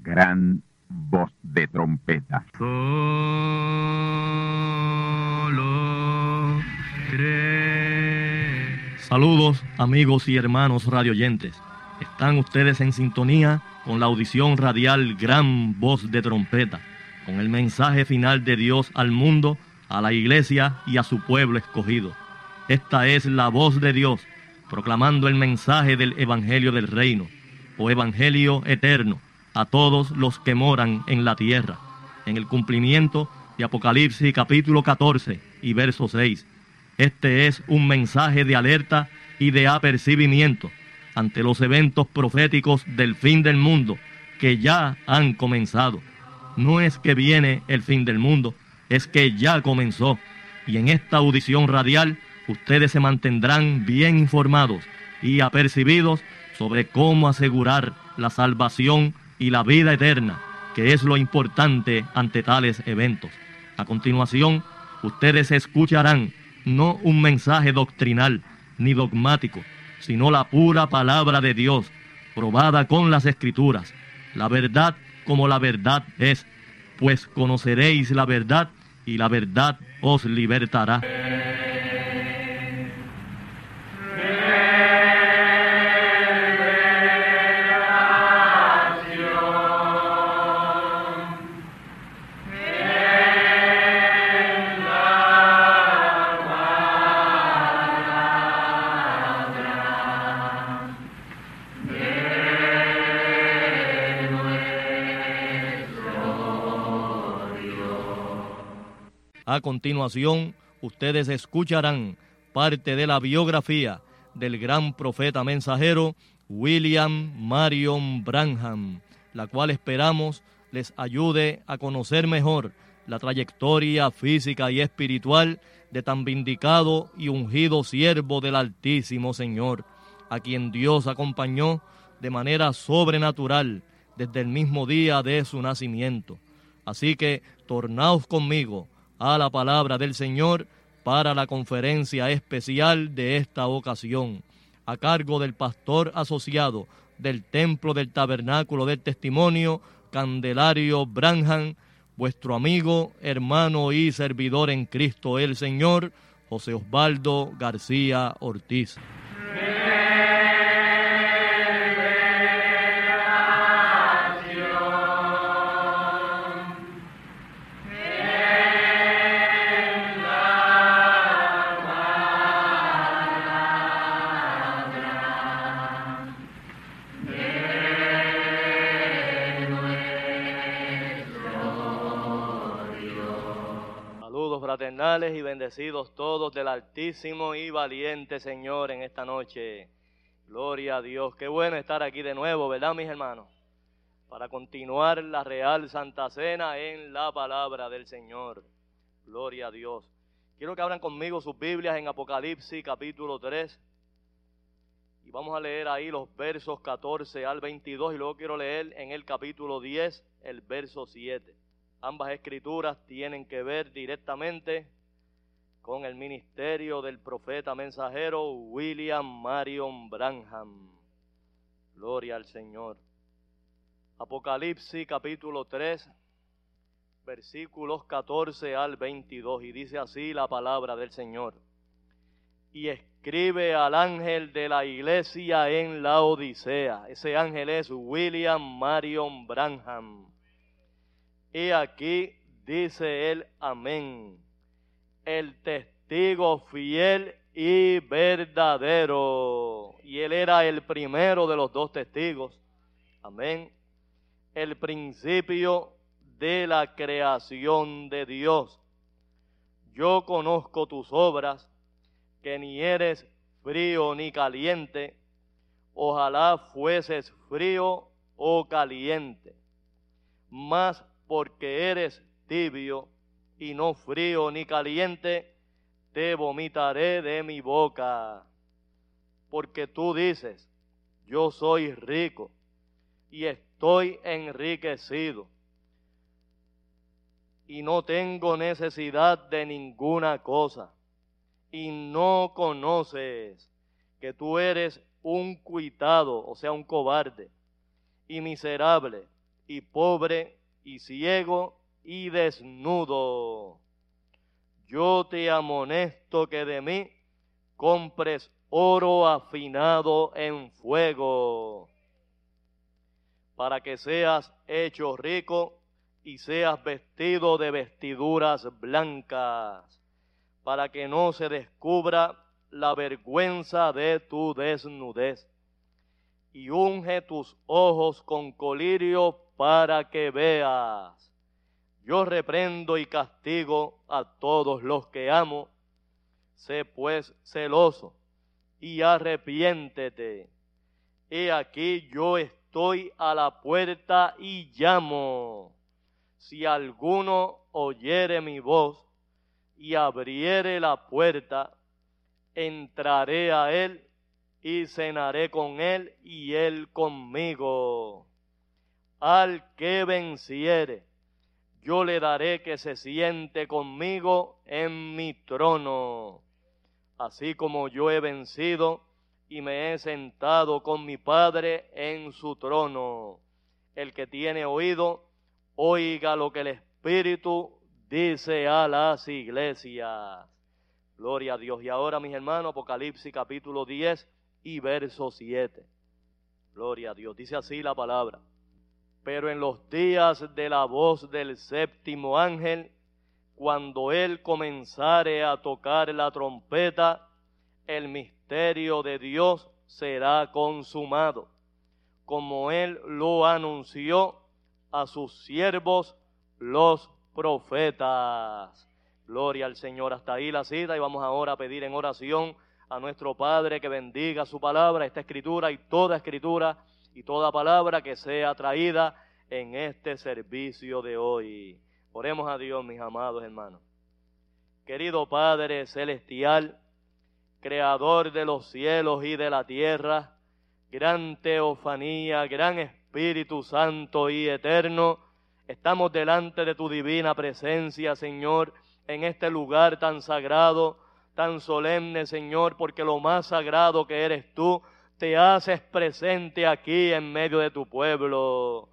gran voz de trompeta. Solo cree. Saludos, amigos y hermanos radioyentes. Están ustedes en sintonía con la audición radial Gran Voz de Trompeta, con el mensaje final de Dios al mundo, a la iglesia y a su pueblo escogido. Esta es la voz de Dios, proclamando el mensaje del Evangelio del Reino, o Evangelio eterno, a todos los que moran en la tierra, en el cumplimiento de Apocalipsis capítulo 14 y verso 6. Este es un mensaje de alerta y de apercibimiento ante los eventos proféticos del fin del mundo que ya han comenzado. No es que viene el fin del mundo, es que ya comenzó. Y en esta audición radial, ustedes se mantendrán bien informados y apercibidos sobre cómo asegurar la salvación y la vida eterna, que es lo importante ante tales eventos. A continuación, ustedes escucharán no un mensaje doctrinal ni dogmático, sino la pura palabra de Dios, probada con las Escrituras, la verdad como la verdad es, pues conoceréis la verdad y la verdad os libertará. A continuación, ustedes escucharán parte de la biografía del gran profeta mensajero William Marion Branham, la cual esperamos les ayude a conocer mejor la trayectoria física y espiritual de tan vindicado y ungido siervo del Altísimo Señor, a quien Dios acompañó de manera sobrenatural desde el mismo día de su nacimiento. Así que tornaos conmigo a la palabra del Señor para la conferencia especial de esta ocasión, a cargo del pastor asociado del Templo del Tabernáculo del Testimonio, Candelario Branham, vuestro amigo, hermano y servidor en Cristo el Señor, José Osvaldo García Ortiz. Fraternales y bendecidos todos del Altísimo y valiente Señor en esta noche. Gloria a Dios. Qué bueno estar aquí de nuevo, ¿verdad, mis hermanos? Para continuar la Real Santa Cena en la palabra del Señor. Gloria a Dios. Quiero que abran conmigo sus Biblias en Apocalipsis capítulo 3. Y vamos a leer ahí los versos 14 al 22 y luego quiero leer en el capítulo 10 el verso 7. Ambas escrituras tienen que ver directamente con el ministerio del profeta mensajero William Marion Branham. Gloria al Señor. Apocalipsis capítulo 3, versículos 14 al 22, y dice así la palabra del Señor. Y escribe al ángel de la iglesia en la Odisea. Ese ángel es William Marion Branham. Y aquí dice él, amén, el testigo fiel y verdadero. Y él era el primero de los dos testigos, amén, el principio de la creación de Dios. Yo conozco tus obras, que ni eres frío ni caliente. Ojalá fueses frío o caliente. Mas porque eres tibio y no frío ni caliente, te vomitaré de mi boca. Porque tú dices, yo soy rico y estoy enriquecido y no tengo necesidad de ninguna cosa, y no conoces que tú eres un cuitado, o sea, un cobarde, y miserable, y pobre, y ciego, y desnudo. Yo te amonesto que de mí compres oro afinado en fuego, para que seas hecho rico y seas vestido de vestiduras blancas, para que no se descubra la vergüenza de tu desnudez. Y unge tus ojos con colirio para que veas. Yo reprendo y castigo a todos los que amo. Sé pues celoso y arrepiéntete. He aquí yo estoy a la puerta y llamo. Si alguno oyere mi voz y abriere la puerta, entraré a él y cenaré con él y él conmigo. Al que venciere, yo le daré que se siente conmigo en mi trono, así como yo he vencido y me he sentado con mi Padre en su trono. El que tiene oído, oiga lo que el Espíritu dice a las iglesias. Gloria a Dios. Y ahora, mis hermanos, Apocalipsis capítulo 10 y verso 7. Gloria a Dios. Dice así la palabra. Pero en los días de la voz del séptimo ángel, cuando él comenzare a tocar la trompeta, el misterio de Dios será consumado, como él lo anunció a sus siervos los profetas. Gloria al Señor. Hasta ahí la cita, y vamos ahora a pedir en oración a nuestro Padre que bendiga su palabra, esta escritura y toda palabra que sea traída en este servicio de hoy. Oremos a Dios, mis amados hermanos. Querido Padre celestial, creador de los cielos y de la tierra, gran teofanía, gran Espíritu Santo y eterno, estamos delante de tu divina presencia, Señor, en este lugar tan sagrado, tan solemne, Señor, porque lo más sagrado que eres tú, te haces presente aquí en medio de tu pueblo.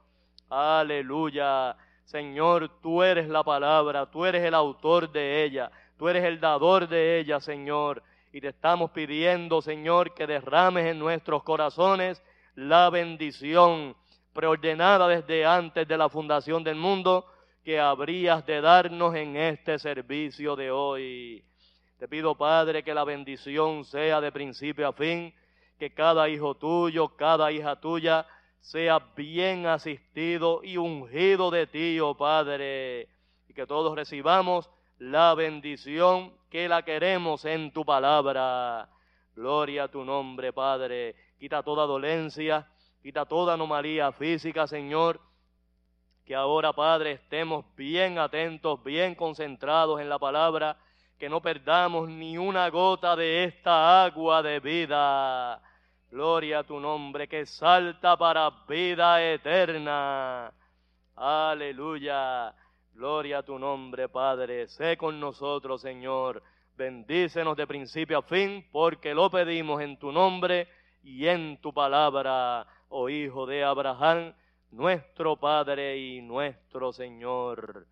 Aleluya. Señor, tú eres la palabra, tú eres el autor de ella, tú eres el dador de ella, Señor. Y te estamos pidiendo, Señor, que derrames en nuestros corazones la bendición preordenada desde antes de la fundación del mundo, que habrías de darnos en este servicio de hoy. Te pido, Padre, que la bendición sea de principio a fin, que cada hijo tuyo, cada hija tuya, sea bien asistido y ungido de ti, oh Padre, y que todos recibamos la bendición que la queremos en tu palabra. Gloria a tu nombre, Padre. Quita toda dolencia, quita toda anomalía física, Señor. Que ahora, Padre, estemos bien atentos, bien concentrados en la palabra, que no perdamos ni una gota de esta agua de vida. Gloria a tu nombre, que salta para vida eterna. Aleluya. Gloria a tu nombre, Padre. Sé con nosotros, Señor. Bendícenos de principio a fin, porque lo pedimos en tu nombre y en tu palabra, oh Hijo de Abraham, nuestro Padre y nuestro Señor.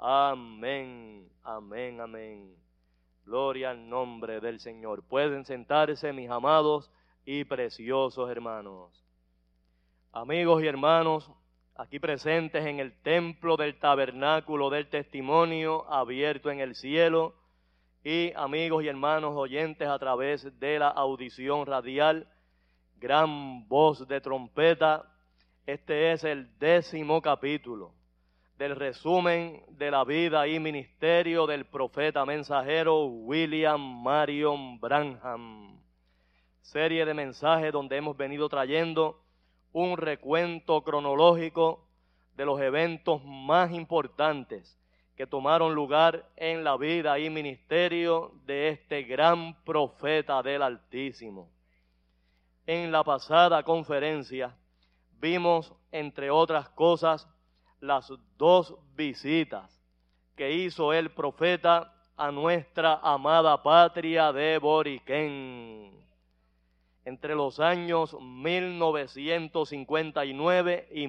Amén, amén, amén. Gloria al nombre del Señor. Pueden sentarse, mis amados y preciosos hermanos. Amigos y hermanos, aquí presentes en el templo del tabernáculo del testimonio abierto en el cielo, y amigos y hermanos oyentes a través de la audición radial, gran voz de trompeta. Este es el 10º capítulo del resumen de la vida y ministerio del profeta mensajero William Marion Branham. Serie de mensajes donde hemos venido trayendo un recuento cronológico de los eventos más importantes que tomaron lugar en la vida y ministerio de este gran profeta del Altísimo. En la pasada conferencia vimos, entre otras cosas, las 2 visitas que hizo el profeta a nuestra amada patria de Boriquén. entre los años 1959 y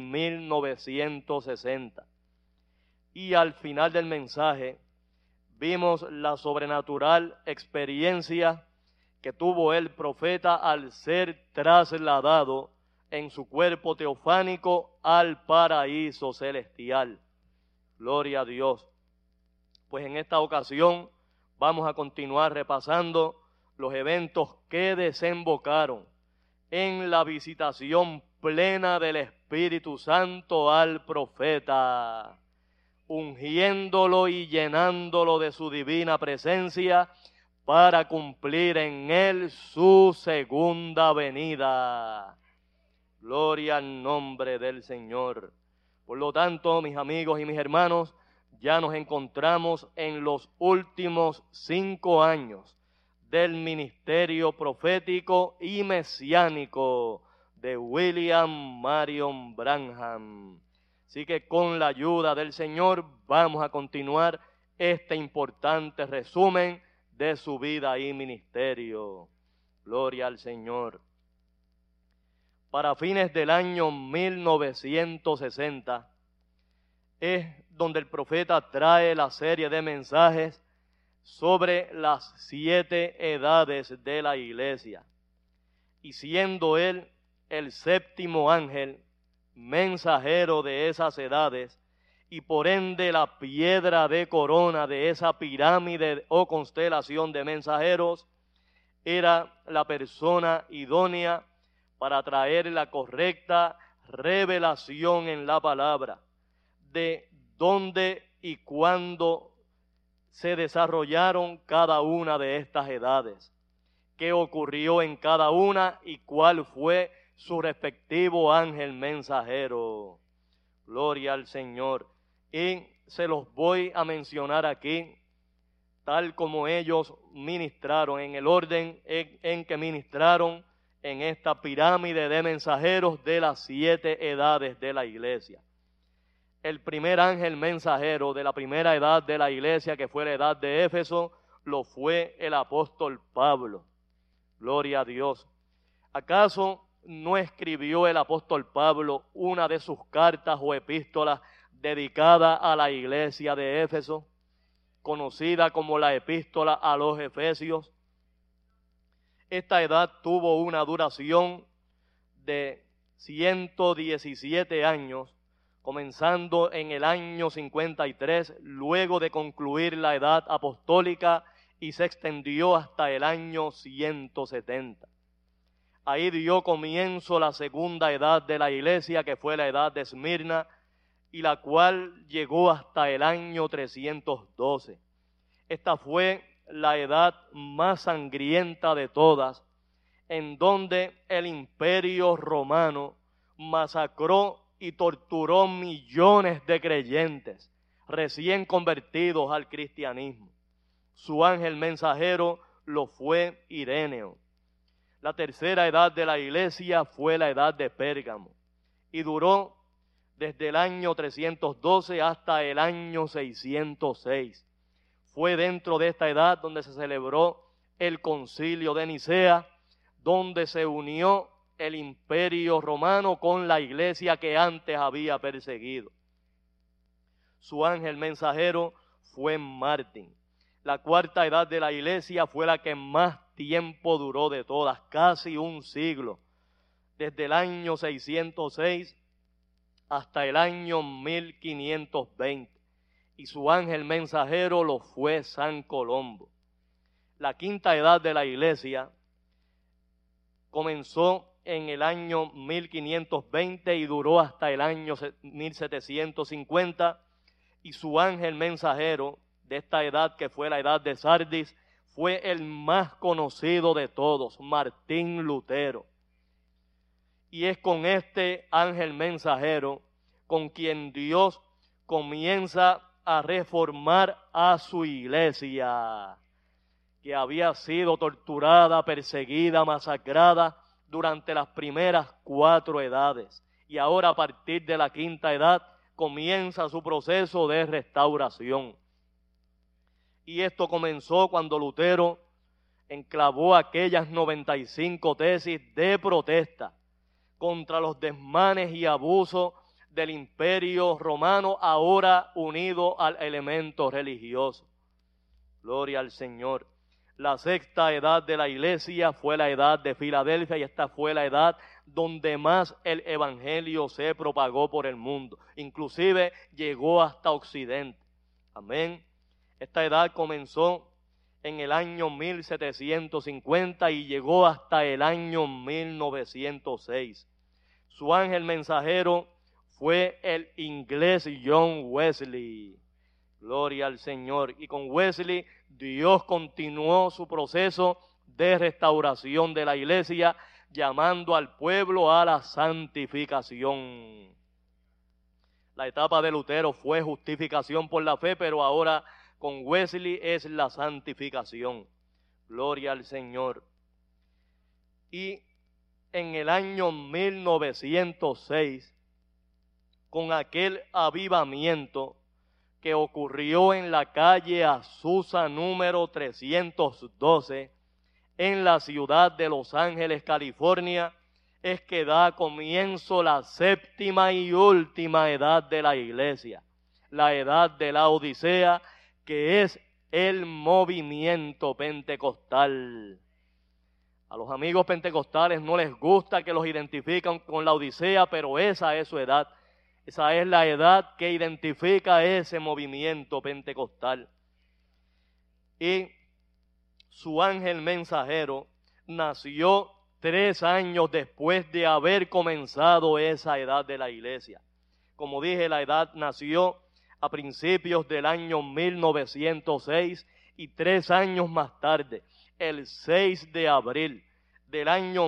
1960. Y al final del mensaje vimos la sobrenatural experiencia que tuvo el profeta al ser trasladado en su cuerpo teofánico al paraíso celestial. Gloria a Dios. Pues en esta ocasión vamos a continuar repasando los eventos que desembocaron en la visitación plena del Espíritu Santo al profeta, ungiéndolo y llenándolo de su divina presencia para cumplir en él su segunda venida. Gloria al nombre del Señor. Por lo tanto, mis amigos y mis hermanos, ya nos encontramos en los últimos 5 años del ministerio profético y mesiánico de William Marion Branham. Así que con la ayuda del Señor vamos a continuar este importante resumen de su vida y ministerio. Gloria al Señor. Para fines del año 1960 es donde el profeta trae la serie de mensajes sobre las 7 edades de la iglesia. Y siendo él el 7º ángel, mensajero de esas edades, y por ende la piedra de corona de esa pirámide o constelación de mensajeros, era la persona idónea para traer la correcta revelación en la palabra de dónde y cuándo se desarrollaron cada una de estas edades, qué ocurrió en cada una y cuál fue su respectivo ángel mensajero. Gloria al Señor. Y se los voy a mencionar aquí, tal como ellos ministraron, en el orden en que ministraron en esta pirámide de mensajeros de las 7 edades de la iglesia. El primer ángel mensajero de la primera edad de la iglesia, que fue la edad de Éfeso, lo fue el apóstol Pablo. Gloria a Dios. ¿Acaso no escribió el apóstol Pablo una de sus cartas o epístolas dedicada a la iglesia de Éfeso, conocida como la epístola a los Efesios? Esta edad tuvo una duración de 117 años, comenzando en el año 53, luego de concluir la edad apostólica, y se extendió hasta el año 170. Ahí dio comienzo la segunda edad de la iglesia, que fue la edad de Esmirna, y la cual llegó hasta el año 312. Esta fue la edad más sangrienta de todas, en donde el imperio romano masacró y torturó millones de creyentes recién convertidos al cristianismo. Su ángel mensajero lo fue Ireneo. La tercera edad de la iglesia fue la edad de Pérgamo y duró desde el año 312 hasta el año 606. Fue dentro de esta edad donde se celebró el concilio de Nicea, donde se unió el imperio romano con la iglesia que antes había perseguido. Su ángel mensajero fue Martín. La cuarta edad de la iglesia fue la que más tiempo duró de todas, casi un siglo, desde el año 606 hasta el año 1520. Y su ángel mensajero lo fue San Colombo. La quinta edad de la iglesia comenzó en el año 1520 y duró hasta el año 1750, y su ángel mensajero de esta edad, que fue la edad de Sardis, fue el más conocido de todos, Martín Lutero. Y es con este ángel mensajero con quien Dios comienza a reformar a su iglesia, que había sido torturada, perseguida, masacrada durante las primeras 4 edades. Y ahora, a partir de la quinta edad, comienza su proceso de restauración. Y esto comenzó cuando Lutero enclavó aquellas 95 tesis de protesta contra los desmanes y abusos del imperio romano, ahora unido al elemento religioso. Gloria al Señor. La sexta edad de la iglesia fue la edad de Filadelfia, y esta fue la edad donde más el evangelio se propagó por el mundo. Inclusive llegó hasta Occidente. Amén. Esta edad comenzó en el año 1750 y llegó hasta el año 1906. Su ángel mensajero fue el inglés John Wesley. Gloria al Señor. Y con Wesley, Dios continuó su proceso de restauración de la iglesia, llamando al pueblo a la santificación. La etapa de Lutero fue justificación por la fe, pero ahora con Wesley es la santificación. Gloria al Señor. Y en el año 1906, con aquel avivamiento que ocurrió en la calle Azusa número 312, en la ciudad de Los Ángeles, California, es que da comienzo la séptima y última edad de la iglesia, la edad de la Odisea, que es el movimiento pentecostal. A los amigos pentecostales no les gusta que los identifican con la Odisea, pero esa es su edad. Esa es la edad que identifica ese movimiento pentecostal. Y su ángel mensajero nació 3 años después de haber comenzado esa edad de la iglesia. Como dije, la edad nació a principios del año 1906 y 3 años más tarde, el 6 de abril del año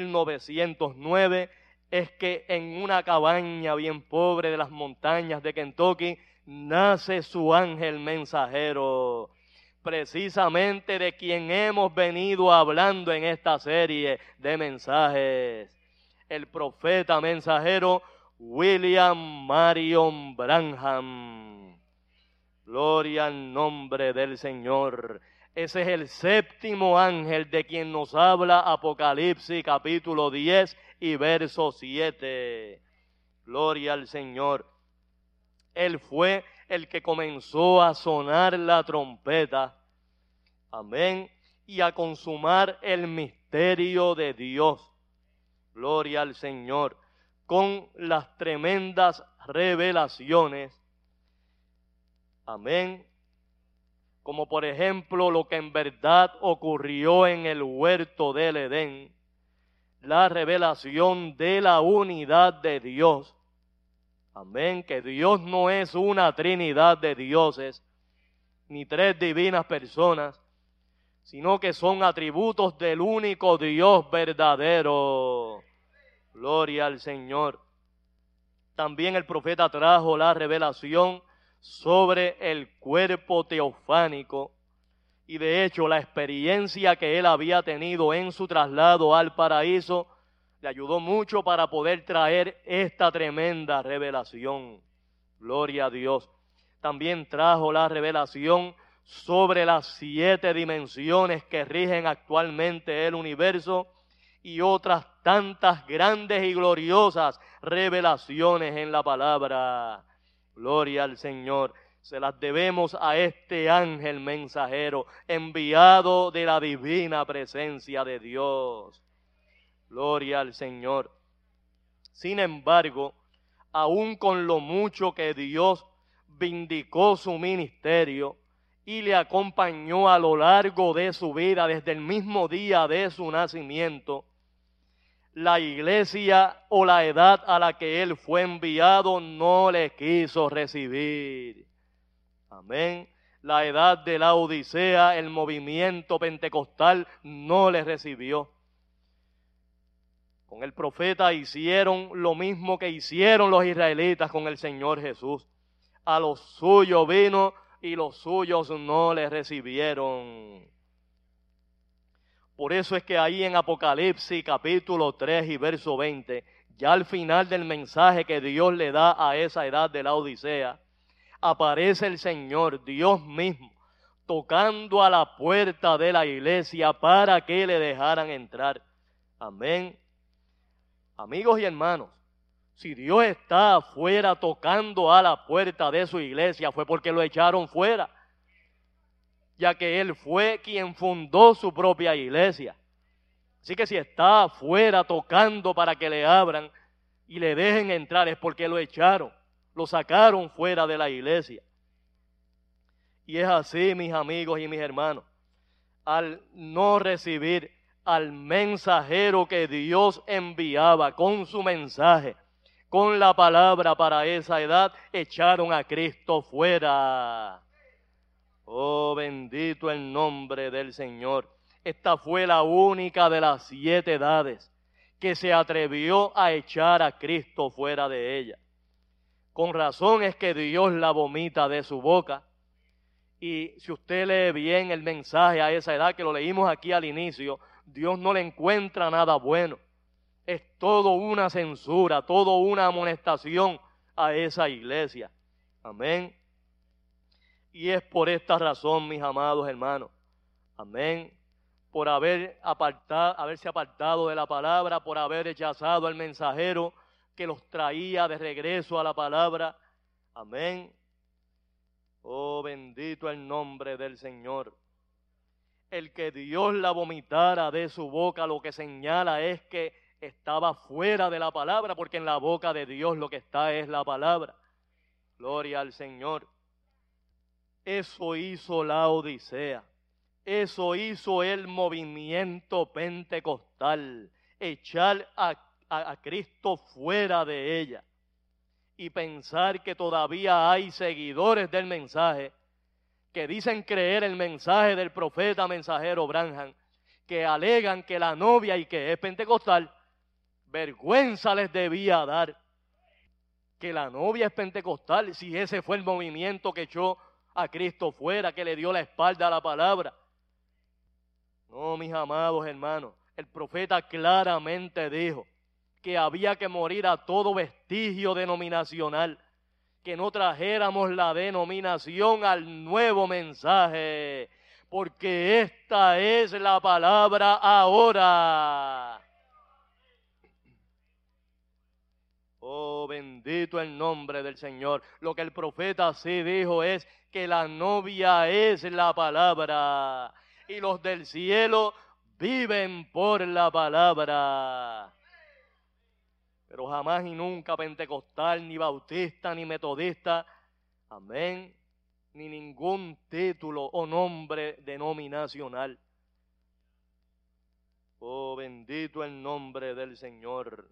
1909, es que en una cabaña bien pobre de las montañas de Kentucky nace su ángel mensajero, precisamente de quien hemos venido hablando en esta serie de mensajes, el profeta mensajero William Marion Branham. Gloria al nombre del Señor. Ese es el séptimo ángel de quien nos habla Apocalipsis capítulo 10 y verso 7. Gloria al Señor. Él fue el que comenzó a sonar la trompeta. Amén. Y a consumar el misterio de Dios. Gloria al Señor. Con las tremendas revelaciones. Amén. Como por ejemplo lo que en verdad ocurrió en el huerto del Edén. La revelación de la unidad de Dios. Amén, que Dios no es una trinidad de dioses, ni 3 divinas personas, sino que son atributos del único Dios verdadero. Gloria al Señor. También el profeta trajo la revelación sobre el cuerpo teofánico, y de hecho la experiencia que él había tenido en su traslado al paraíso le ayudó mucho para poder traer esta tremenda revelación. Gloria a Dios. También trajo la revelación sobre las 7 dimensiones que rigen actualmente el universo y otras tantas grandes y gloriosas revelaciones en la palabra. Gloria al Señor. Se las debemos a este ángel mensajero enviado de la divina presencia de Dios. Gloria al Señor. Sin embargo, aun con lo mucho que Dios vindicó su ministerio y le acompañó a lo largo de su vida, desde el mismo día de su nacimiento, la iglesia o la edad a la que él fue enviado no le quiso recibir. Amén. La edad de la Odisea, el movimiento pentecostal no le recibió. Con el profeta hicieron lo mismo que hicieron los israelitas con el Señor Jesús. A los suyos vino y los suyos no le recibieron. Por eso es que ahí en Apocalipsis capítulo 3 y verso 20, ya al final del mensaje que Dios le da a esa edad de la Odisea, aparece el Señor, Dios mismo, tocando a la puerta de la iglesia para que le dejaran entrar. Amén. Amigos y hermanos, si Dios está afuera tocando a la puerta de su iglesia, fue porque lo echaron fuera, ya que Él fue quien fundó su propia iglesia. Así que si está afuera tocando para que le abran y le dejen entrar, es porque lo echaron, lo sacaron fuera de la iglesia. Y es así, mis amigos y mis hermanos, al no recibir al mensajero que Dios enviaba con su mensaje, con la palabra para esa edad, echaron a Cristo fuera. Oh, bendito el nombre del Señor. Esta fue la única de las 7 edades que se atrevió a echar a Cristo fuera de ella. Con razón es que Dios la vomita de su boca. Y si usted lee bien el mensaje a esa edad, que lo leímos aquí al inicio, Dios no le encuentra nada bueno. Es todo una censura, todo una amonestación a esa iglesia. Amén. Y es por esta razón, mis amados hermanos, amén, por haberse apartado de la palabra, por haber rechazado al mensajero que los traía de regreso a la palabra. Amén. Oh, bendito el nombre del Señor. El que Dios la vomitara de su boca, lo que señala es que estaba fuera de la palabra, porque en la boca de Dios lo que está es la palabra. Gloria al Señor. Eso hizo la Odisea. Eso hizo el movimiento pentecostal. Echar a Cristo fuera de ella. Y pensar que todavía hay seguidores del mensaje que dicen creer el mensaje del profeta mensajero Branham, que alegan que la novia y que es pentecostal, vergüenza les debía dar. Que la novia es pentecostal, si ese fue el movimiento que echó a Cristo fuera, que le dio la espalda a la palabra. No, mis amados hermanos, el profeta claramente dijo que había que morir a todo vestigio denominacional, que no trajéramos la denominación al nuevo mensaje, porque esta es la palabra ahora. Oh, bendito el nombre del Señor. Lo que el profeta sí dijo es que la novia es la palabra y los del cielo viven por la palabra. Pero jamás y nunca pentecostal, ni bautista, ni metodista, amén, ni ningún título o nombre denominacional. Oh, bendito el nombre del Señor.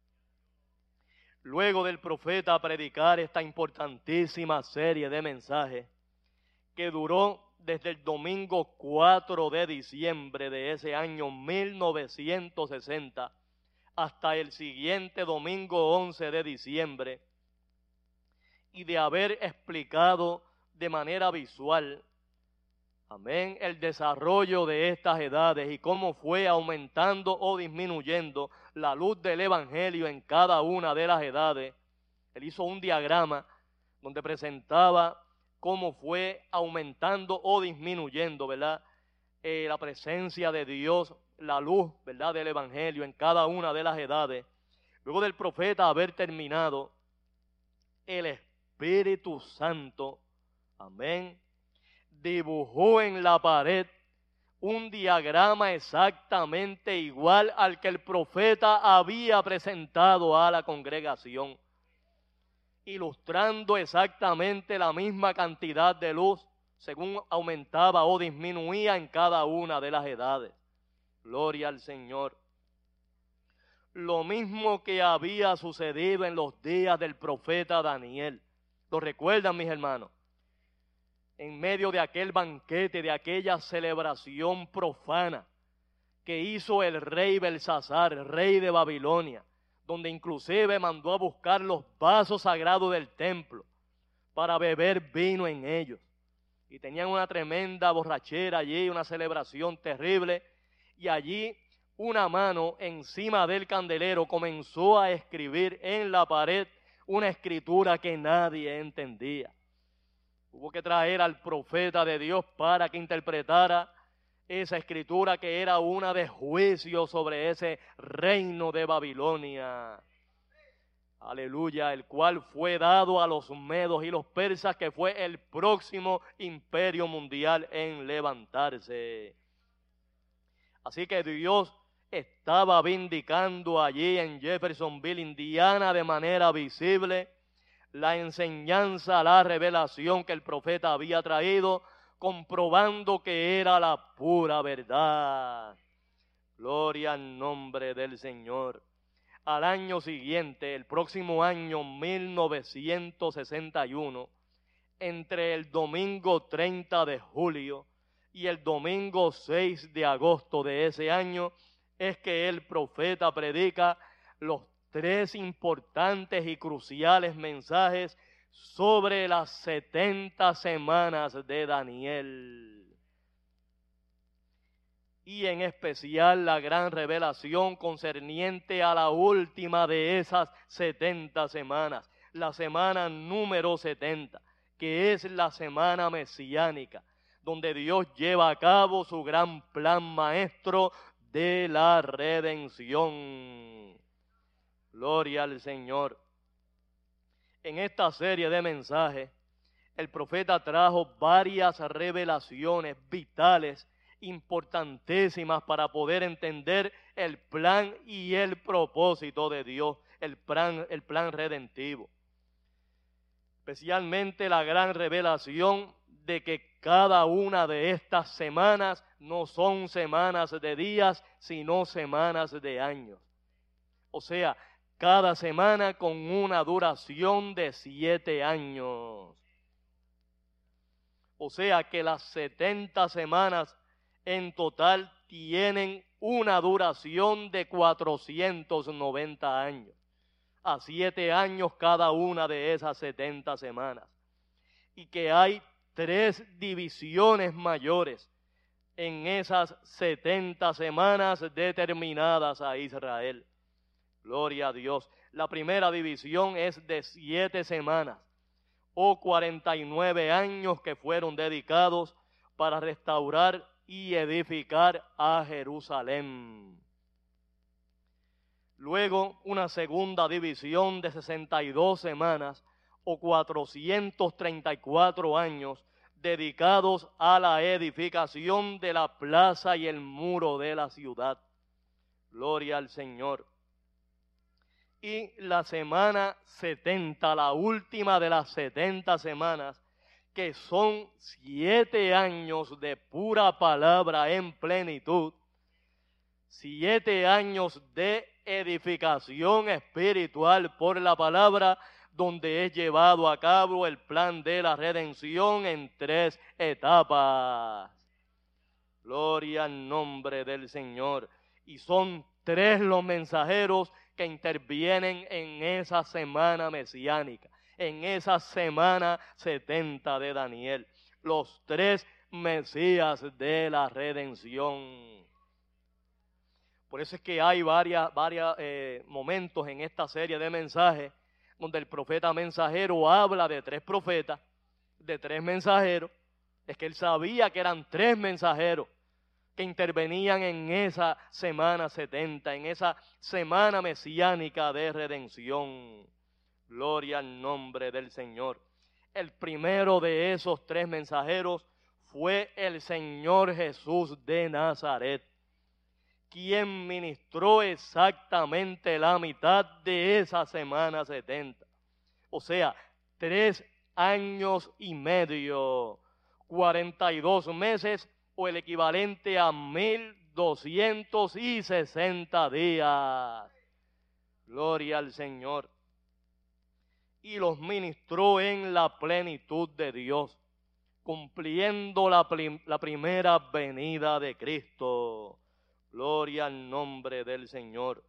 Luego del profeta predicar esta importantísima serie de mensajes, que duró desde el domingo 4 de diciembre de ese año 1960, hasta el siguiente domingo 11 de diciembre, y de haber explicado de manera visual, amén, el desarrollo de estas edades y cómo fue aumentando o disminuyendo la luz del evangelio en cada una de las edades. Él hizo un diagrama donde presentaba cómo fue aumentando o disminuyendo, ¿verdad?, la presencia de Dios, la luz, ¿verdad?, del evangelio en cada una de las edades. Luego del profeta haber terminado, el Espíritu Santo, amén, dibujó en la pared un diagrama exactamente igual al que el profeta había presentado a la congregación, ilustrando exactamente la misma cantidad de luz según aumentaba o disminuía en cada una de las edades. Gloria al Señor. Lo mismo que había sucedido en los días del profeta Daniel. ¿Lo recuerdan, mis hermanos? En medio de aquel banquete, de aquella celebración profana que hizo el rey Belsasar, rey de Babilonia, donde inclusive mandó a buscar los vasos sagrados del templo para beber vino en ellos. Y tenían una tremenda borrachera allí, una celebración terrible, y allí una mano encima del candelero comenzó a escribir en la pared una escritura que nadie entendía. Hubo que traer al profeta de Dios para que interpretara esa escritura que era una de juicio sobre ese reino de Babilonia. Aleluya, el cual fue dado a los medos y los persas, que fue el próximo imperio mundial en levantarse. Así que Dios estaba vindicando allí en Jeffersonville, Indiana, de manera visible, la enseñanza, la revelación que el profeta había traído, comprobando que era la pura verdad. Gloria al nombre del Señor. Al año siguiente, el próximo año 1961, entre el domingo 30 de julio y el domingo 6 de agosto de ese año, es que el profeta predica los 3 importantes y cruciales mensajes sobre las 70 semanas de Daniel. Y en especial la gran revelación concerniente a la última de esas 70 semanas, la semana número 70, que es la semana mesiánica, donde Dios lleva a cabo su gran plan maestro de la redención. Gloria al Señor. En esta serie de mensajes, el profeta trajo varias revelaciones vitales, importantísimas para poder entender el plan y el propósito de Dios, el plan redentivo. Especialmente la gran revelación de que cada una de estas semanas no son semanas de días, sino semanas de años. O sea, cada semana con una duración de 7 años. O sea que las 70 semanas en total tienen una duración de 490 años. A 7 años cada una de esas 70 semanas. Y que hay 3 divisiones mayores en esas 70 semanas determinadas a Israel. Gloria a Dios. La primera división es de 7 semanas o 49 años que fueron dedicados para restaurar y edificar a Jerusalén. Luego una segunda división de 62 semanas o 434 años dedicados a la edificación de la plaza y el muro de la ciudad. Gloria al Señor. Y la semana 70, la última de las 70 semanas, que son 7 años de pura palabra en plenitud, 7 años de edificación espiritual por la palabra, donde es llevado a cabo el plan de la redención en 3 etapas. Gloria al nombre del Señor. Y son 3 los mensajeros que intervienen en esa semana mesiánica, en esa semana 70 de Daniel. Los 3 Mesías de la redención. Por eso es que hay varios momentos en esta serie de mensajes donde el profeta mensajero habla de 3 profetas, de 3 mensajeros. Es que él sabía que eran 3 mensajeros que intervenían en esa semana 70, en esa semana mesiánica de redención. Gloria al nombre del Señor. El primero de esos 3 mensajeros fue el Señor Jesús de Nazaret, quien ministró exactamente la mitad de esa semana 70. O sea, 3 años y medio, 42 meses, o el equivalente a 1260 días. Gloria al Señor. Y los ministró en la plenitud de Dios, cumpliendo la primera venida de Cristo. Gloria al nombre del Señor.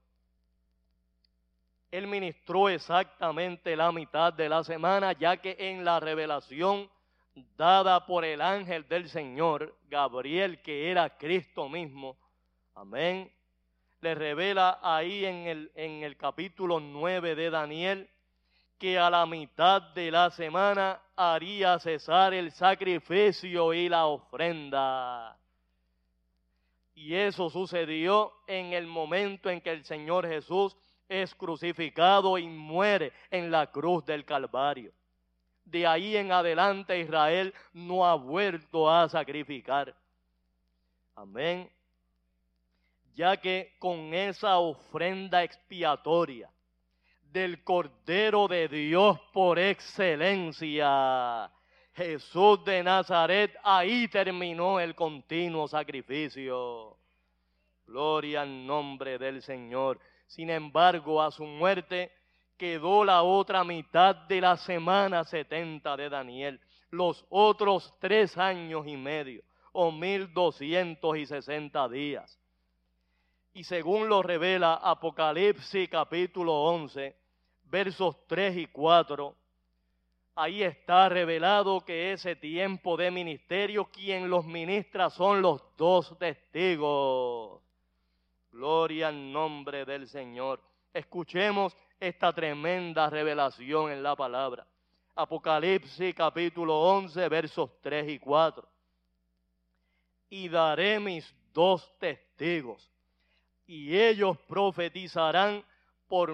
Él ministró exactamente la mitad de la semana, ya que en la revelación dada por el ángel del Señor, Gabriel, que era Cristo mismo, amén, le revela ahí en el capítulo 9 de Daniel, que a la mitad de la semana haría cesar el sacrificio y la ofrenda. Y eso sucedió en el momento en que el Señor Jesús es crucificado y muere en la cruz del Calvario. De ahí en adelante Israel no ha vuelto a sacrificar. Amén. Ya que con esa ofrenda expiatoria del Cordero de Dios por excelencia, Jesús de Nazaret, ahí terminó el continuo sacrificio. Gloria al nombre del Señor. Sin embargo, a su muerte quedó la otra mitad de la semana 70 de Daniel, los otros 3 años y medio, o 1260 días. Y según lo revela Apocalipsis capítulo 11, versos 3 y 4, ahí está revelado que ese tiempo de ministerio, quien los ministra son los 2 testigos. Gloria al nombre del Señor. Escuchemos esta tremenda revelación en la palabra. Apocalipsis capítulo 11, versos 3 y 4. Y daré mis 2 testigos, y ellos profetizarán por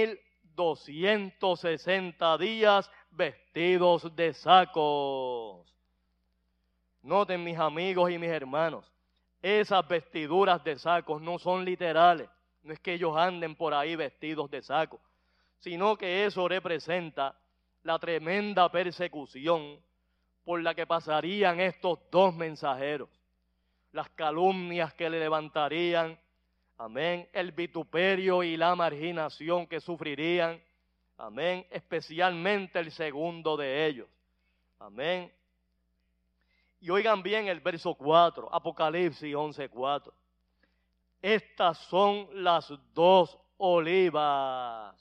1260 días vestidos de sacos. Noten, mis amigos y mis hermanos, esas vestiduras de sacos no son literales. No es que ellos anden por ahí vestidos de saco, sino que eso representa la tremenda persecución por la que pasarían estos 2 mensajeros. Las calumnias que le levantarían, amén, el vituperio y la marginación que sufrirían, amén, especialmente el segundo de ellos, amén. Y oigan bien el verso 4, Apocalipsis 11:4. Estas son las 2 olivas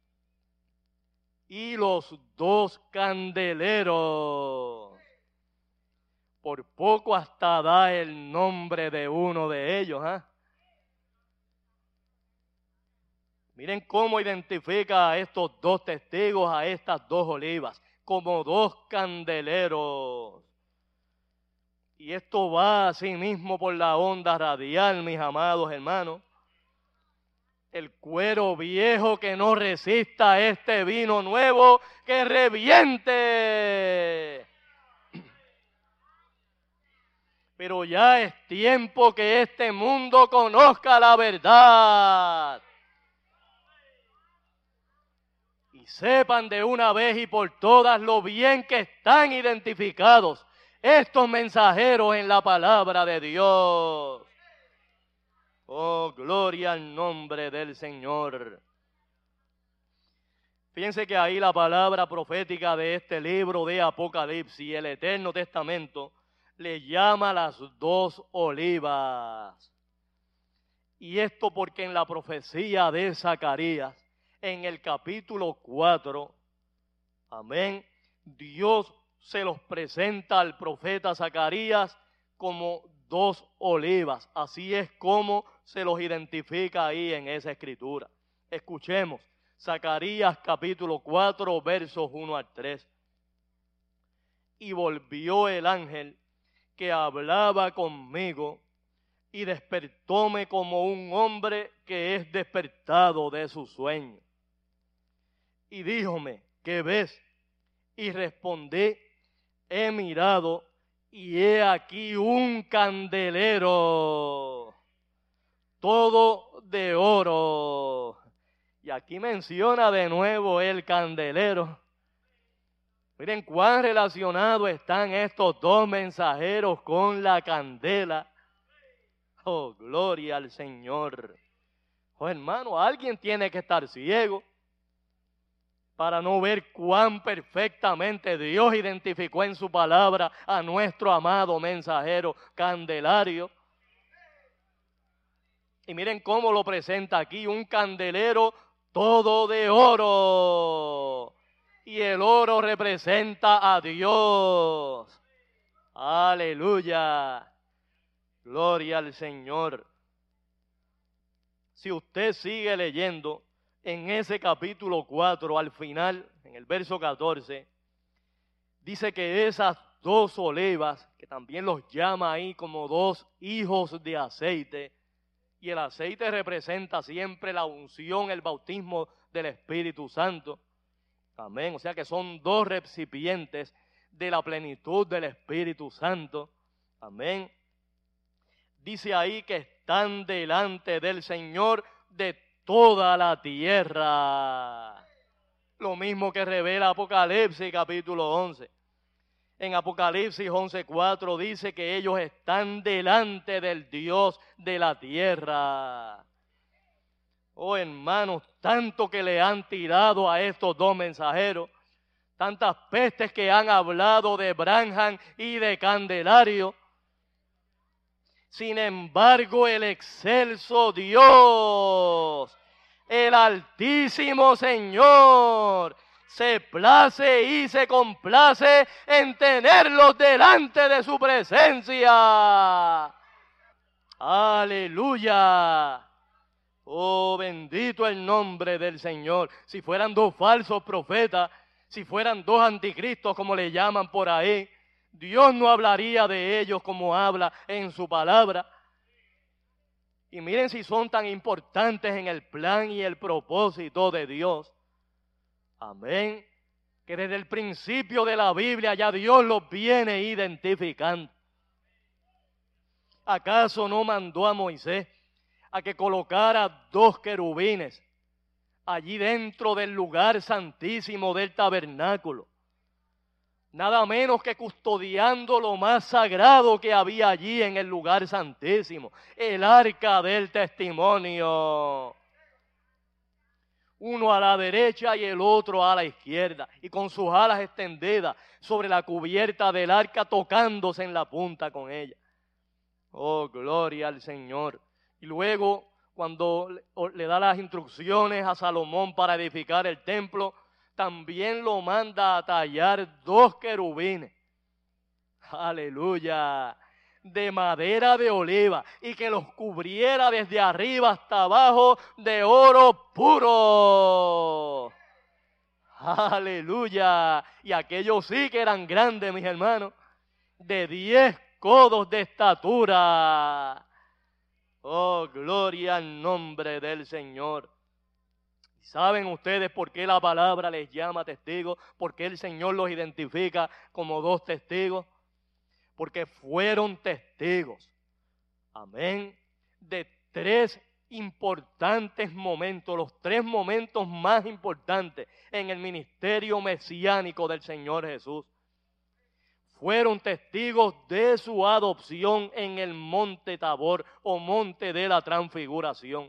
y los 2 candeleros. Por poco hasta da el nombre de uno de ellos, ¿eh? Miren cómo identifica a estos 2 testigos, a estas 2 olivas, como 2 candeleros. Y esto va así mismo por la onda radial, mis amados hermanos. El cuero viejo que no resista este vino nuevo, que reviente. Pero ya es tiempo que este mundo conozca la verdad. Y sepan de una vez y por todas lo bien que están identificados estos mensajeros en la palabra de Dios. Oh, gloria al nombre del Señor. Fíjense que ahí la palabra profética de este libro de Apocalipsis, el Eterno Testamento, le llama las 2 olivas. Y esto porque en la profecía de Zacarías, en el capítulo 4, amén, Dios se los presenta al profeta Zacarías como 2 olivas. Así es como se los identifica ahí en esa escritura. Escuchemos, Zacarías capítulo 4, versos 1 al 3. Y volvió el ángel que hablaba conmigo y despertóme como un hombre que es despertado de su sueño. Y díjome, ¿qué ves? Y respondí, he mirado y he aquí un candelero, todo de oro. Y aquí menciona de nuevo el candelero. Miren cuán relacionados están estos 2 mensajeros con la candela. Oh, gloria al Señor. Oh, hermano, alguien tiene que estar ciego para no ver cuán perfectamente Dios identificó en su palabra a nuestro amado mensajero Candelario. Y miren cómo lo presenta aquí, un candelero todo de oro. Y el oro representa a Dios. Aleluya. Gloria al Señor. Si usted sigue leyendo en ese capítulo 4, al final, en el verso 14, dice que esas dos olivas, que también los llama ahí como dos hijos de aceite, y el aceite representa siempre la unción, el bautismo del Espíritu Santo. Amén. O sea que son dos recipientes de la plenitud del Espíritu Santo. Amén. Dice ahí que están delante del Señor de toda la tierra. Lo mismo que revela Apocalipsis capítulo 11. En Apocalipsis 11:4 dice que ellos están delante del Dios de la tierra. Oh, hermanos, tanto que le han tirado a estos dos mensajeros, tantas pestes que han hablado de Branham y de Candelario. Sin embargo, el excelso Dios, el Altísimo Señor, se place y se complace en tenerlos delante de su presencia. ¡Aleluya! Oh, bendito el nombre del Señor. Si fueran dos falsos profetas, si fueran dos anticristos como le llaman por ahí, Dios no hablaría de ellos como habla en su palabra. Y miren si son tan importantes en el plan y el propósito de Dios. Amén. Que desde el principio de la Biblia ya Dios los viene identificando. ¿Acaso no mandó a Moisés a que colocara dos querubines allí dentro del lugar santísimo del tabernáculo? Nada menos que custodiando lo más sagrado que había allí en el lugar santísimo, el arca del testimonio. Uno a la derecha y el otro a la izquierda, y con sus alas extendidas sobre la cubierta del arca, tocándose en la punta con ella. Oh, gloria al Señor. Y luego, cuando le da las instrucciones a Salomón para edificar el templo, también lo manda a tallar dos querubines. Aleluya. De madera de oliva, y que los cubriera desde arriba hasta abajo de oro puro. Aleluya. Y aquellos sí que eran grandes, mis hermanos, de 10 codos de estatura. Oh, gloria al nombre del Señor. ¿Saben ustedes por qué la palabra les llama testigos? ¿Por qué el Señor los identifica como dos testigos? Porque fueron testigos, amén, de tres importantes momentos, los tres momentos más importantes en el ministerio mesiánico del Señor Jesús. Fueron testigos de su adopción en el monte Tabor o monte de la transfiguración.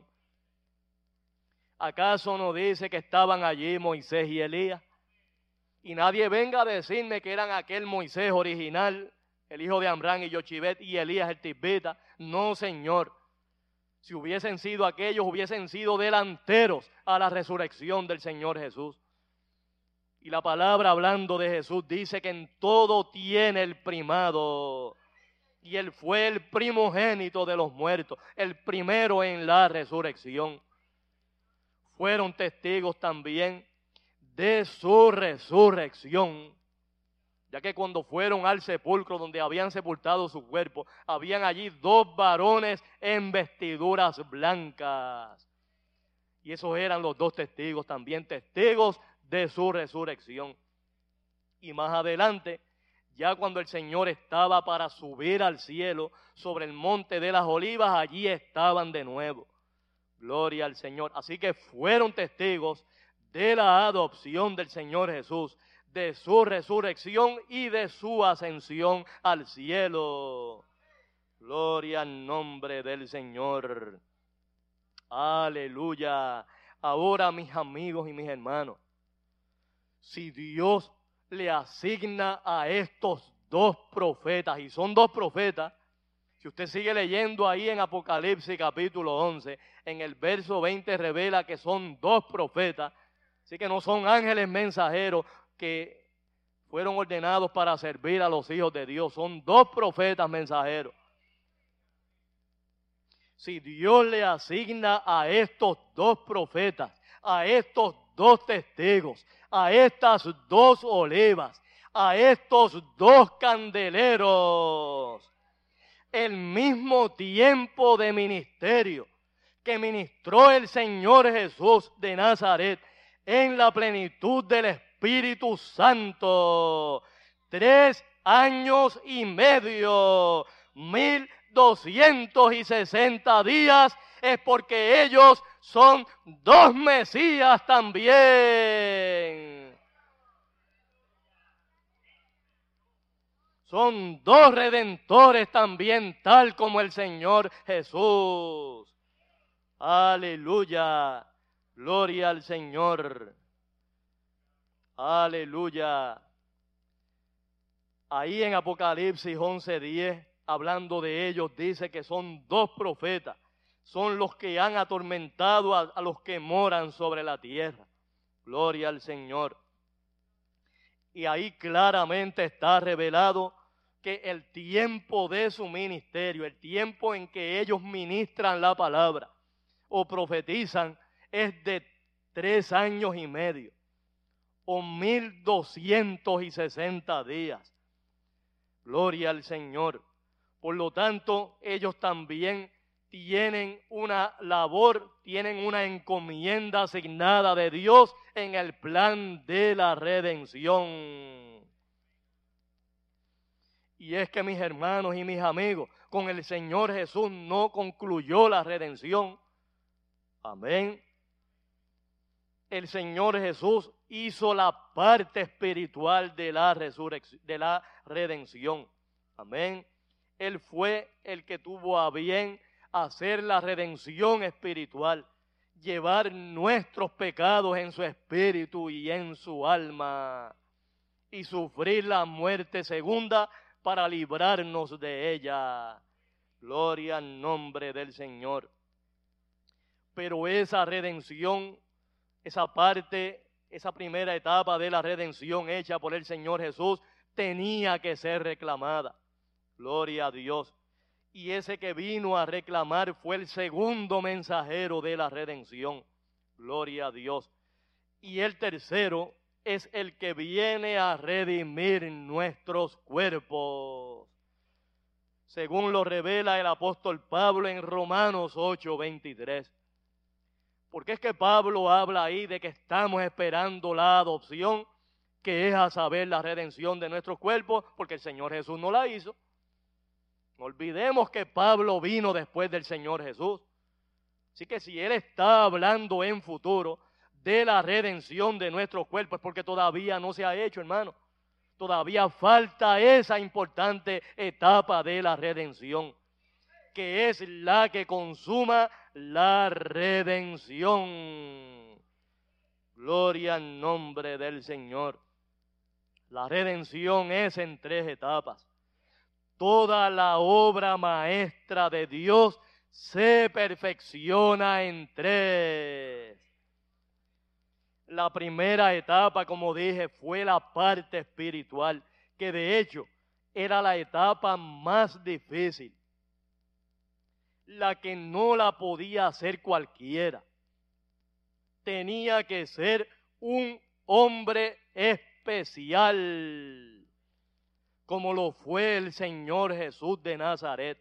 ¿Acaso no dice que estaban allí Moisés y Elías? Y nadie venga a decirme que eran aquel Moisés original, el hijo de Amram y Yochibet, y Elías el Tisbita. No, Señor. Si hubiesen sido aquellos, hubiesen sido delanteros a la resurrección del Señor Jesús. Y la palabra hablando de Jesús dice que en todo tiene el primado. Y Él fue el primogénito de los muertos, el primero en la resurrección. Fueron testigos también de su resurrección. Ya que cuando fueron al sepulcro donde habían sepultado su cuerpo, habían allí dos varones en vestiduras blancas. Y esos eran los dos testigos también, testigos de su resurrección. Y más adelante, ya cuando el Señor estaba para subir al cielo sobre el monte de las olivas, allí estaban de nuevo. Gloria al Señor. Así que fueron testigos de la adopción del Señor Jesús, de su resurrección y de su ascensión al cielo. Gloria al nombre del Señor. Aleluya. Ahora, mis amigos y mis hermanos, si Dios le asigna a estos dos profetas, y son dos profetas, si usted sigue leyendo ahí en Apocalipsis capítulo 11, en el verso 20 revela que son dos profetas, así que no son ángeles mensajeros que fueron ordenados para servir a los hijos de Dios, son dos profetas mensajeros. Si Dios le asigna a estos dos profetas a estos dos testigos, a estas dos olivas, a estos dos candeleros, el mismo tiempo de ministerio que ministró el Señor Jesús de Nazaret en la plenitud del Espíritu Santo. 3 años y medio, 1260 días, es porque ellos son dos Mesías también. Son dos redentores también, tal como el Señor Jesús. Aleluya, gloria al Señor. Aleluya. Ahí en Apocalipsis 11:10, hablando de ellos, dice que son dos profetas. Son los que han atormentado a los que moran sobre la tierra. Gloria al Señor. Y ahí claramente está revelado que el tiempo de su ministerio, el tiempo en que ellos ministran la palabra o profetizan, es de 3 años y medio o 1260 días. Gloria al Señor. Por lo tanto, ellos también tienen una labor, tienen una encomienda asignada de Dios en el plan de la redención. Y es que, mis hermanos y mis amigos, con el Señor Jesús no concluyó la redención. Amén. El Señor Jesús hizo la parte espiritual de la resurrección, de la redención. Amén. Él fue el que tuvo a bien hacer la redención espiritual, llevar nuestros pecados en su espíritu y en su alma, y sufrir la muerte segunda para librarnos de ella. Gloria al nombre del Señor. Pero esa redención, esa parte, esa primera etapa de la redención hecha por el Señor Jesús, tenía que ser reclamada. Gloria a Dios. Y ese que vino a reclamar fue el segundo mensajero de la redención. Gloria a Dios. Y el tercero es el que viene a redimir nuestros cuerpos, según lo revela el apóstol Pablo en Romanos 8:23. Porque es que Pablo habla ahí de que estamos esperando la adopción, que es a saber la redención de nuestros cuerpos, porque el Señor Jesús no la hizo. No olvidemos que Pablo vino después del Señor Jesús. Así que si él está hablando en futuro de la redención de nuestros cuerpos, es porque todavía no se ha hecho, hermano. Todavía falta esa importante etapa de la redención, que es la que consuma la redención. Gloria al nombre del Señor. La redención es en 3 etapas. Toda la obra maestra de Dios se perfecciona en 3. La primera etapa, como dije, fue la parte espiritual, que de hecho era la etapa más difícil, la que no la podía hacer cualquiera. Tenía que ser un hombre especial, como lo fue el Señor Jesús de Nazaret.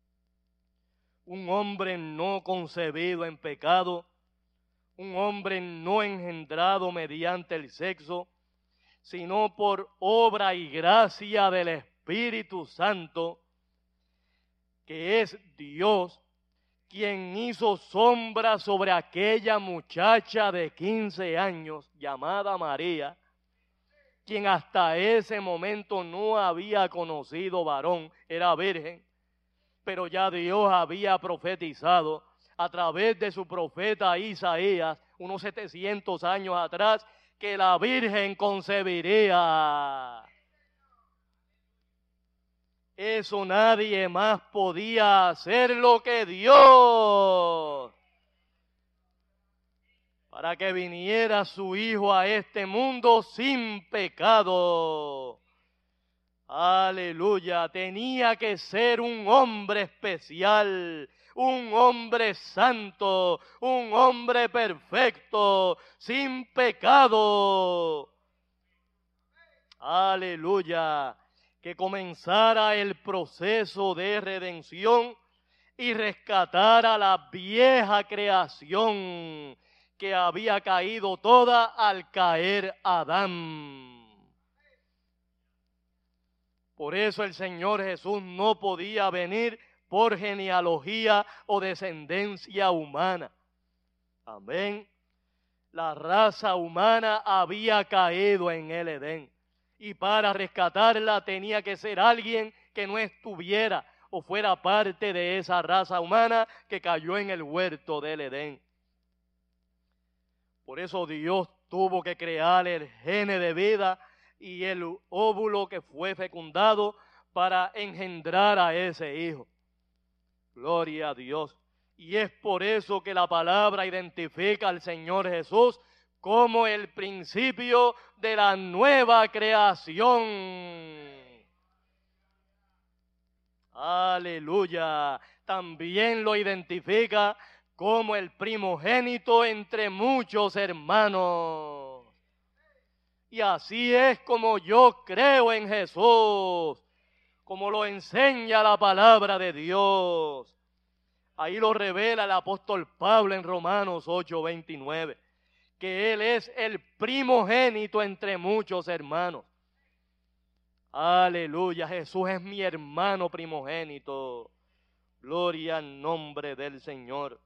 Un hombre no concebido en pecado, un hombre no engendrado mediante el sexo, sino por obra y gracia del Espíritu Santo, que es Dios, quien hizo sombra sobre aquella muchacha de 15 años llamada María, quien hasta ese momento no había conocido varón, era virgen, pero ya Dios había profetizado a través de su profeta Isaías, unos 700 años atrás, que la virgen concebiría. Eso nadie más podía hacerlo que Dios, para que viniera su Hijo a este mundo sin pecado. Aleluya, tenía que ser un hombre especial, un hombre santo, un hombre perfecto, sin pecado. Aleluya, que comenzara el proceso de redención y rescatara la vieja creación que había caído toda al caer Adán. Por eso el Señor Jesús no podía venir por genealogía o descendencia humana. Amén. La raza humana había caído en el Edén. Y para rescatarla tenía que ser alguien que no estuviera o fuera parte de esa raza humana que cayó en el huerto del Edén. Por eso Dios tuvo que crear el gene de vida y el óvulo que fue fecundado para engendrar a ese hijo. Gloria a Dios. Y es por eso que la palabra identifica al Señor Jesús como el principio de la nueva creación. Aleluya. También lo identifica como el primogénito entre muchos hermanos. Y así es como yo creo en Jesús, como lo enseña la palabra de Dios. Ahí lo revela el apóstol Pablo en Romanos 8:29, que Él es el primogénito entre muchos hermanos. Aleluya, Jesús es mi hermano primogénito. Gloria al nombre del Señor.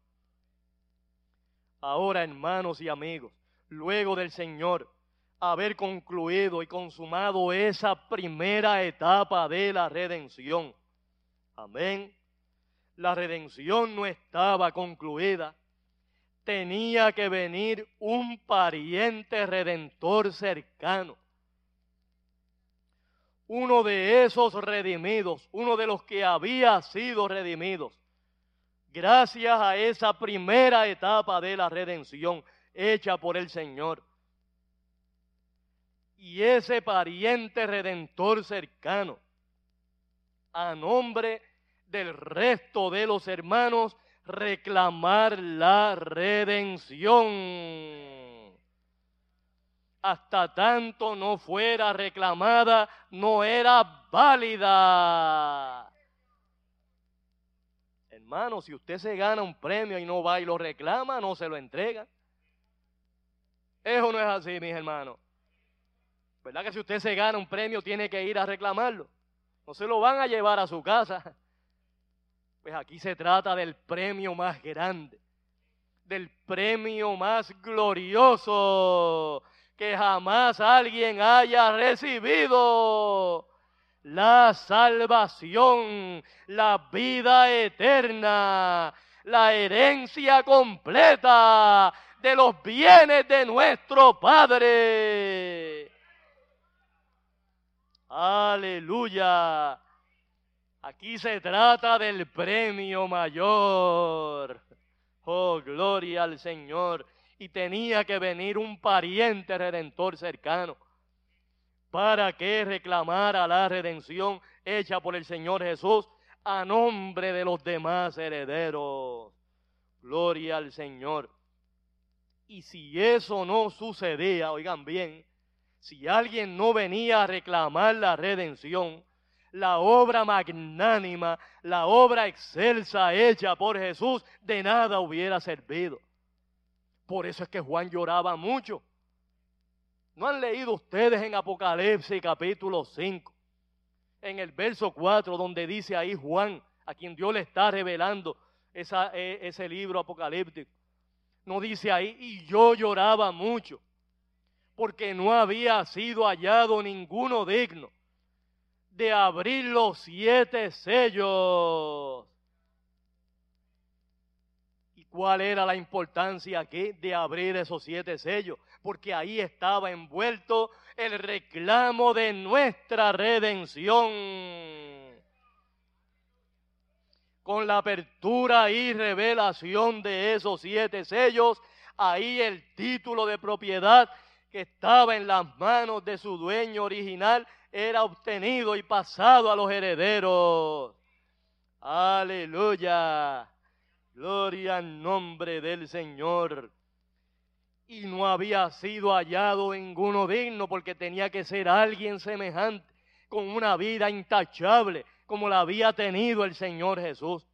Ahora, hermanos y amigos, luego del Señor haber concluido y consumado esa primera etapa de la redención. Amén. La redención no estaba concluida. Tenía que venir un pariente redentor cercano. Uno de esos redimidos, uno de los que había sido redimidos, gracias a esa primera etapa de la redención hecha por el Señor. Y ese pariente redentor cercano, a nombre del resto de los hermanos, reclamar la redención. Hasta tanto no fuera reclamada, no era válida. Hermano, si usted se gana un premio y no va y lo reclama, no se lo entrega. Eso no es así, mis hermanos. ¿Verdad que si usted se gana un premio tiene que ir a reclamarlo? No se lo van a llevar a su casa. Pues aquí se trata del premio más grande, del premio más glorioso que jamás alguien haya recibido. La salvación, la vida eterna, la herencia completa de los bienes de nuestro Padre. Aleluya. Aquí se trata del premio mayor. Oh, gloria al Señor. Y tenía que venir un pariente redentor cercano para que reclamara la redención hecha por el Señor Jesús a nombre de los demás herederos. Gloria al Señor. Y si eso no sucedía, oigan bien, si alguien no venía a reclamar la redención, la obra magnánima, la obra excelsa hecha por Jesús, de nada hubiera servido. Por eso es que Juan lloraba mucho. ¿No han leído ustedes en Apocalipsis capítulo 5, en el verso 4, donde dice ahí Juan, a quien Dios le está revelando ese libro apocalíptico? No dice ahí, y yo lloraba mucho, porque no había sido hallado ninguno digno de abrir los 7 sellos. ¿Y cuál era la importancia aquí de abrir esos 7 sellos? Porque ahí estaba envuelto el reclamo de nuestra redención. Con la apertura y revelación de esos 7 sellos, ahí el título de propiedad que estaba en las manos de su dueño original era obtenido y pasado a los herederos. Aleluya. Gloria al nombre del Señor. Y no había sido hallado ninguno digno, porque tenía que ser alguien semejante, con una vida intachable, como la había tenido el Señor Jesús.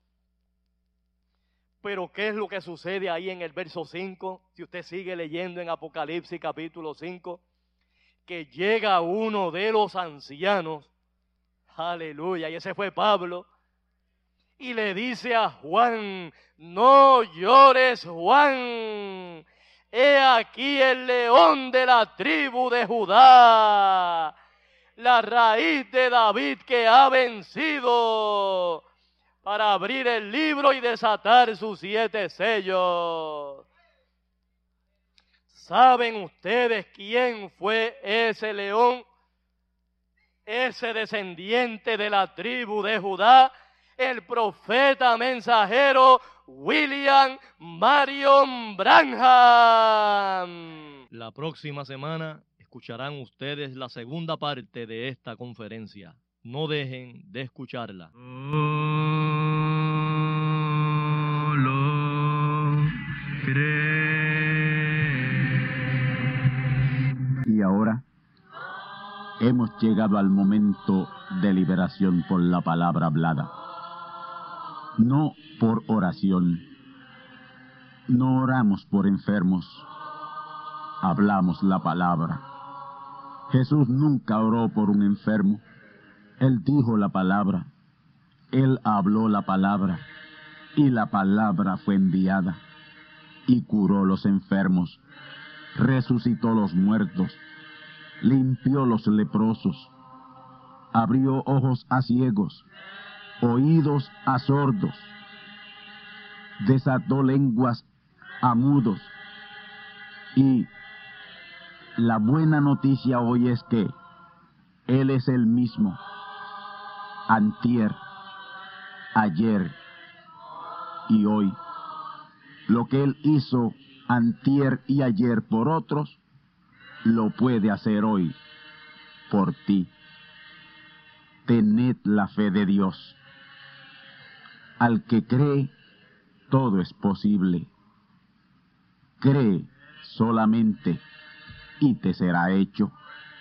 Pero ¿qué es lo que sucede ahí en el verso 5? Si usted sigue leyendo en Apocalipsis capítulo 5, que llega uno de los ancianos, aleluya, y ese fue Pablo, y le dice a Juan: no llores, Juan, he aquí el león de la tribu de Judá, la raíz de David que ha vencido para abrir el libro y desatar sus 7 sellos. ¿Saben ustedes quién fue ese león? Ese descendiente de la tribu de Judá, el profeta mensajero William Marion Branham. La próxima semana escucharán ustedes la segunda parte de esta conferencia. No dejen de escucharla. Y ahora hemos llegado al momento de liberación por la palabra hablada. No por oración. No oramos por enfermos. Hablamos la palabra. Jesús nunca oró por un enfermo. Él dijo la palabra. Él habló la palabra. Y la palabra fue enviada. Y curó los enfermos. Resucitó los muertos. Limpió los leprosos. Abrió ojos a ciegos. Oídos a sordos. Desató lenguas a mudos. Y la buena noticia hoy es que Él es el mismo, antier, ayer y hoy. Lo que Él hizo antier y ayer por otros, lo puede hacer hoy por ti. Tened la fe de Dios. Al que cree, todo es posible. Cree solamente y te será hecho.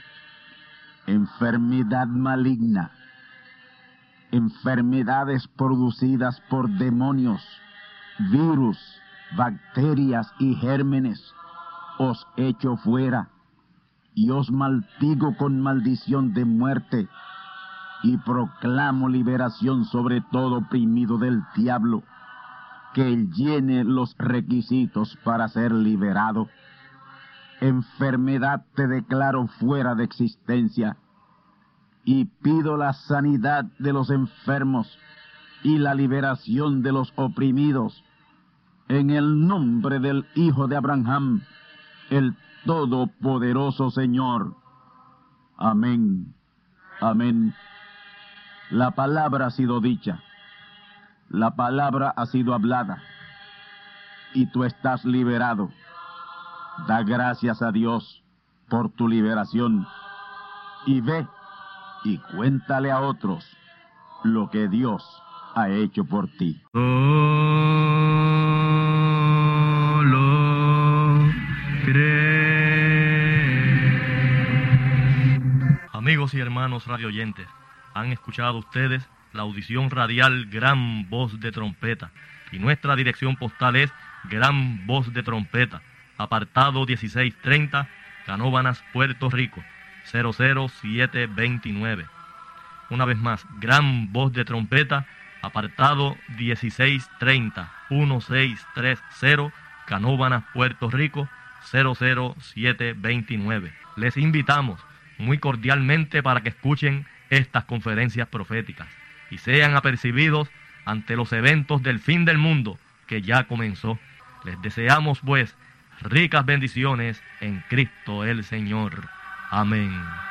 Enfermedad maligna, enfermedades producidas por demonios, virus, bacterias y gérmenes, os echo fuera y os maldigo con maldición de muerte y proclamo liberación sobre todo oprimido del diablo, que llene los requisitos para ser liberado. Enfermedad, te declaro fuera de existencia y pido la sanidad de los enfermos y la liberación de los oprimidos en el nombre del Hijo de Abraham, el Todopoderoso Señor. Amén. Amén. La palabra ha sido dicha. La palabra ha sido hablada. Y tú estás liberado. Da gracias a Dios por tu liberación. Y ve y cuéntale a otros lo que Dios ha hecho por ti. Amigos y hermanos radioyentes, han escuchado ustedes la audición radial Gran Voz de Trompeta, y nuestra dirección postal es Gran Voz de Trompeta, apartado 1630, Canóvanas, Puerto Rico, 00729. Una vez más, Gran Voz de Trompeta, apartado 1630, 1630, Canóvanas, Puerto Rico, 00729. Les invitamos muy cordialmente para que escuchen estas conferencias proféticas y sean apercibidos ante los eventos del fin del mundo que ya comenzó. Les deseamos pues ricas bendiciones en Cristo el Señor. Amén.